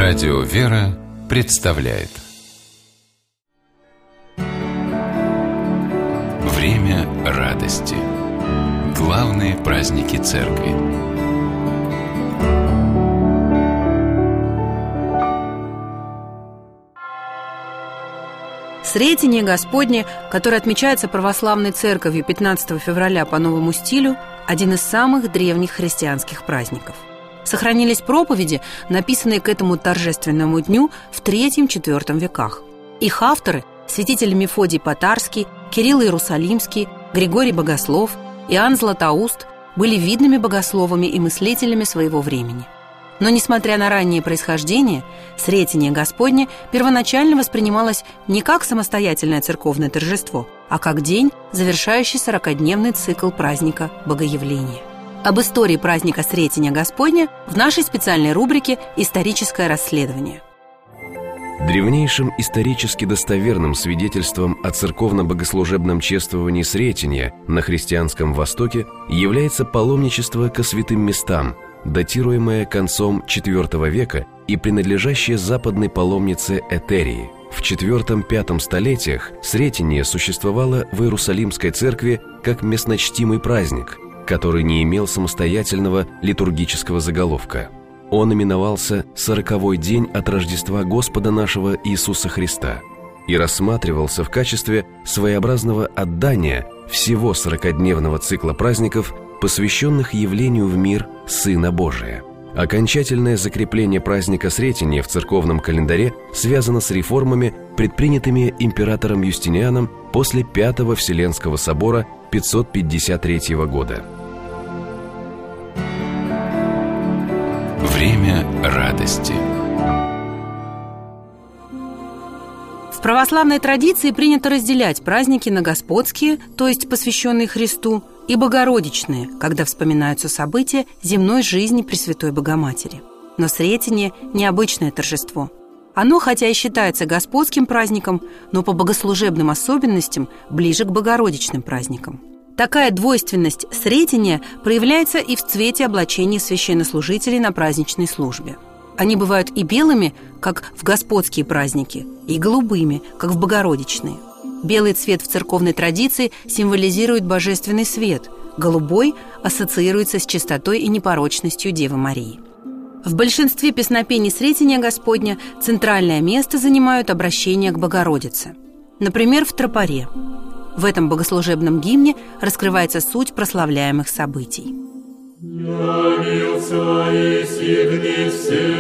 Радио «Вера» представляет Время радости. Главные праздники Церкви. Сретение Господне, которое отмечается православной церковью 15 февраля по новому стилю, один из самых древних христианских праздников. Сохранились проповеди, написанные к этому торжественному дню в III-IV веках. Их авторы – святители Мефодий Потарский, Кирилл Иерусалимский, Григорий Богослов, Иоанн Златоуст – были видными богословами и мыслителями своего времени. Но, несмотря на раннее происхождение, Сретение Господне первоначально воспринималось не как самостоятельное церковное торжество, а как день, завершающий 40-дневный цикл праздника Богоявления. Об истории праздника Сретения Господня в нашей специальной рубрике «Историческое расследование». Древнейшим исторически достоверным свидетельством о церковно-богослужебном чествовании Сретения на христианском Востоке является паломничество ко святым местам, датируемое концом IV века и принадлежащее западной паломнице Этерии. В IV-V столетиях Сретение существовало в Иерусалимской церкви как местночтимый праздник, который не имел самостоятельного литургического заголовка. Он именовался «40-й день от Рождества Господа нашего Иисуса Христа» и рассматривался в качестве своеобразного отдания всего 40-дневного цикла праздников, посвященных явлению в мир Сына Божия. Окончательное закрепление праздника Сретения в церковном календаре связано с реформами, предпринятыми императором Юстинианом после Пятого Вселенского собора 553 года. Время радости. В православной традиции принято разделять праздники на господские, то есть посвященные Христу, и богородичные, когда вспоминаются события земной жизни Пресвятой Богоматери. Но Сретение – необычное торжество. Оно, хотя и считается господским праздником, но по богослужебным особенностям ближе к богородичным праздникам. Такая двойственность Сретения проявляется и в цвете облачения священнослужителей на праздничной службе. Они бывают и белыми, как в господские праздники, и голубыми, как в богородичные. Белый цвет в церковной традиции символизирует божественный свет, голубой ассоциируется с чистотой и непорочностью Девы Марии. В большинстве песнопений Сретения Господня центральное место занимают обращения к Богородице. Например, в тропаре. В этом богослужебном гимне раскрывается суть прославляемых событий. Явился и сигни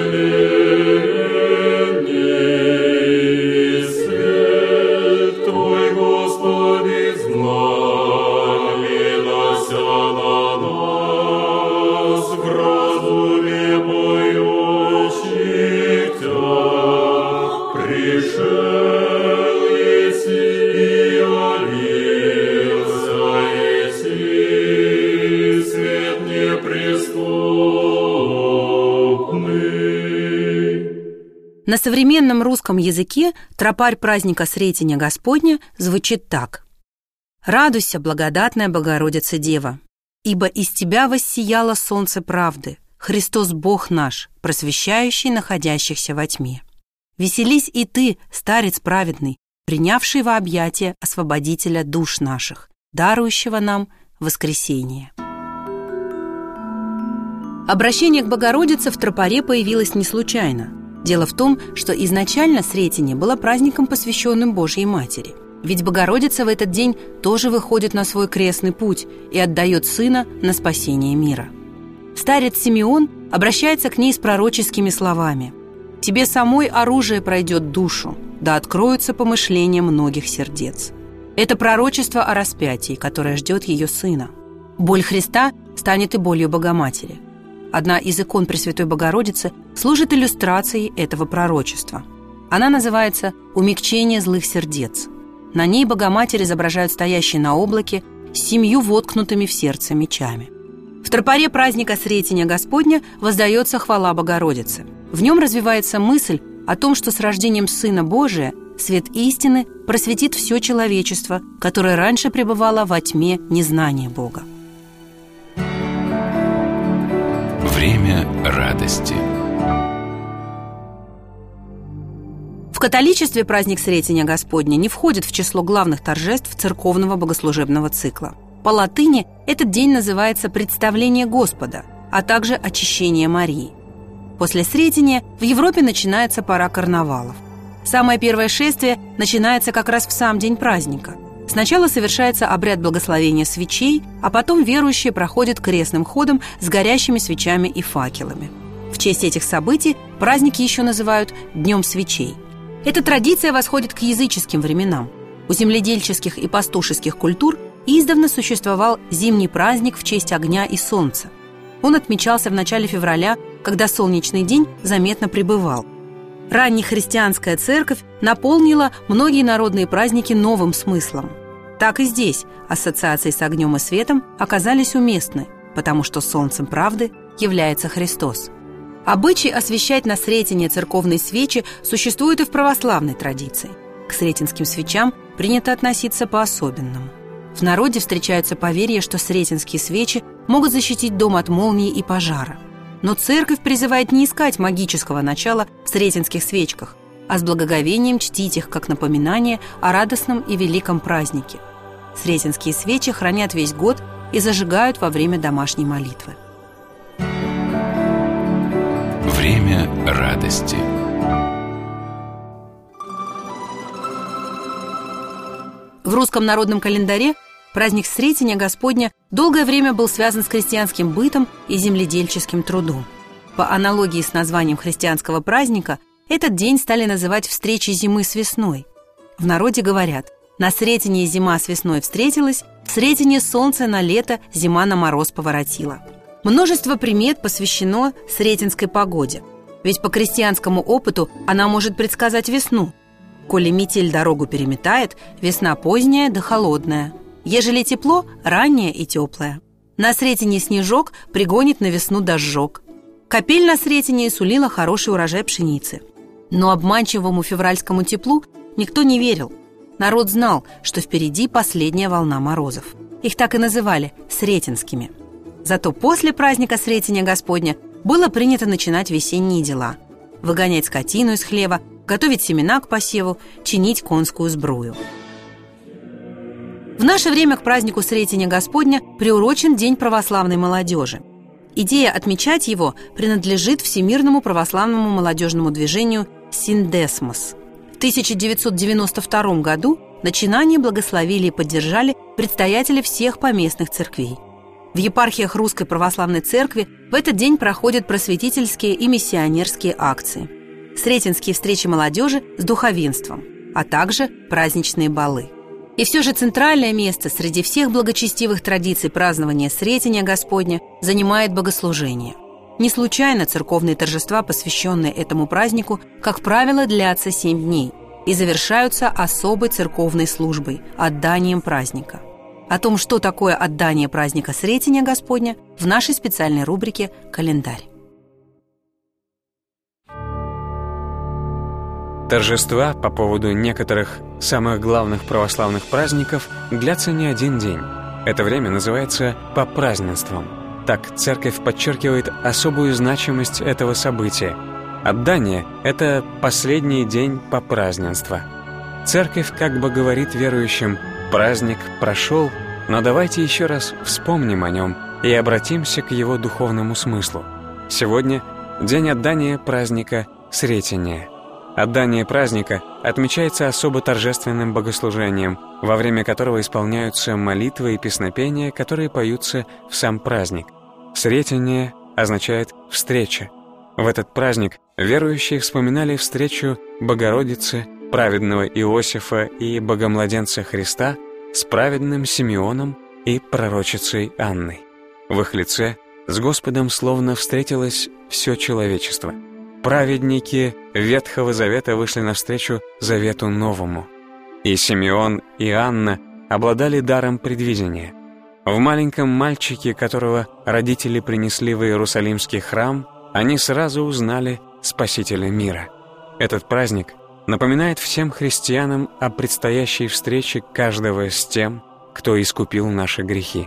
вселенной, свет Твой, Господи, знамениася на нас, в разуме поющих Тя, пришел еси и явился еси, свет неприступный. На современном русском языке тропарь праздника Сретения Господня звучит так: «Радуйся, благодатная Богородица Дева, ибо из Тебя воссияло солнце правды, Христос Бог наш, просвещающий находящихся во тьме. Веселись и ты, старец праведный, принявший во объятия освободителя душ наших, дарующего нам воскресение». Обращение к Богородице в тропаре появилось не случайно. Дело в том, что изначально Сретение было праздником, посвященным Божьей Матери. Ведь Богородица в этот день тоже выходит на свой крестный путь и отдает Сына на спасение мира. Старец Симеон обращается к ней с пророческими словами: «Тебе самой оружие пройдет душу, да откроются помышления многих сердец». Это пророчество о распятии, которое ждет ее Сына. Боль Христа станет и болью Богоматери. Одна из икон Пресвятой Богородицы служит иллюстрацией этого пророчества. Она называется «Умягчение злых сердец». На ней Богоматерь изображают стоящей на облаке с 7 воткнутыми в сердце мечами. В тропаре праздника Сретения Господня воздается хвала Богородице. В нем развивается мысль о том, что с рождением Сына Божия свет истины просветит все человечество, которое раньше пребывало во тьме незнания Бога. Время радости. католичестве праздник Сретения Господня не входит в число главных торжеств церковного богослужебного цикла. По латыни этот день называется «Представление Господа», а также «Очищение Марии». После Сретения в Европе начинается пора карнавалов. Самое первое шествие начинается как раз в сам день праздника. Сначала совершается обряд благословения свечей, а потом верующие проходят крестным ходом с горящими свечами и факелами. В честь этих событий праздники еще называют «Днем свечей». Эта традиция восходит к языческим временам. У земледельческих и пастушеских культур издавна существовал зимний праздник в честь огня и солнца. Он отмечался в начале февраля, когда солнечный день заметно прибывал. Раннехристианская церковь наполнила многие народные праздники новым смыслом. Так и здесь ассоциации с огнем и светом оказались уместны, потому что солнцем правды является Христос. Обычай освещать на Сретение церковные свечи существует и в православной традиции. К сретенским свечам принято относиться по-особенному. В народе встречаются поверья, что сретенские свечи могут защитить дом от молнии и пожара. Но церковь призывает не искать магического начала в сретенских свечках, а с благоговением чтить их как напоминание о радостном и великом празднике. Сретенские свечи хранят весь год и зажигают во время домашней молитвы. Время радости. В русском народном календаре праздник Сретения Господня долгое время был связан с крестьянским бытом и земледельческим трудом. По аналогии с названием христианского праздника, этот день стали называть встречей зимы с весной. В народе говорят: на Сретение зима с весной встретилась, в Сретение солнце на лето, зима на мороз поворотила. Множество примет посвящено сретенской погоде, ведь по крестьянскому опыту она может предсказать весну. Коли метель дорогу переметает, весна поздняя да холодная. Ежели тепло, раннее и теплое. На Сретение снежок пригонит на весну дожжок. Капель на Сретение сулила хороший урожай пшеницы. Но обманчивому февральскому теплу никто не верил. Народ знал, что впереди последняя волна морозов. Их так и называли сретенскими. Зато после праздника Сретения Господня было принято начинать весенние дела: выгонять скотину из хлева, готовить семена к посеву, чинить конскую сбрую. В наше время к празднику Сретения Господня приурочен День православной молодежи. Идея отмечать его принадлежит Всемирному православному молодежному движению «Синдесмос». В 1992 году начинание благословили и поддержали предстоятели всех поместных церквей. В епархиях Русской Православной Церкви в этот день проходят просветительские и миссионерские акции, сретенские встречи молодежи с духовенством, а также праздничные балы. И все же центральное место среди всех благочестивых традиций празднования Сретения Господня занимает богослужение. Не случайно церковные торжества, посвященные этому празднику, как правило, длятся 7 дней и завершаются особой церковной службой – отданием праздника. О том, что такое отдание праздника Сретения Господня, в нашей специальной рубрике «Календарь». Торжества по поводу некоторых самых главных православных праздников длятся не один день. Это время называется попразднеством. Так церковь подчеркивает особую значимость этого события. Отдание – это последний день попразднества. Церковь как бы говорит верующим: праздник прошел, но давайте еще раз вспомним о нем и обратимся к его духовному смыслу. Сегодня день отдания праздника Сретения. Отдание праздника отмечается особо торжественным богослужением, во время которого исполняются молитвы и песнопения, которые поются в сам праздник. Сретение означает «встреча». В этот праздник верующие вспоминали встречу Богородицы, праведного Иосифа и Богомладенца Христа с праведным Симеоном и пророчицей Анной. В их лице с Господом словно встретилось все человечество. Праведники Ветхого Завета вышли навстречу Завету Новому. И Симеон, и Анна обладали даром предвидения. В маленьком мальчике, которого родители принесли в Иерусалимский храм, они сразу узнали Спасителя мира. Этот праздник напоминает всем христианам о предстоящей встрече каждого с тем, кто искупил наши грехи.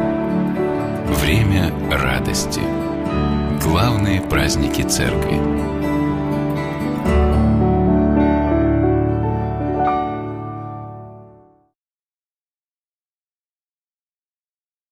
Время радости. Главные праздники Церкви.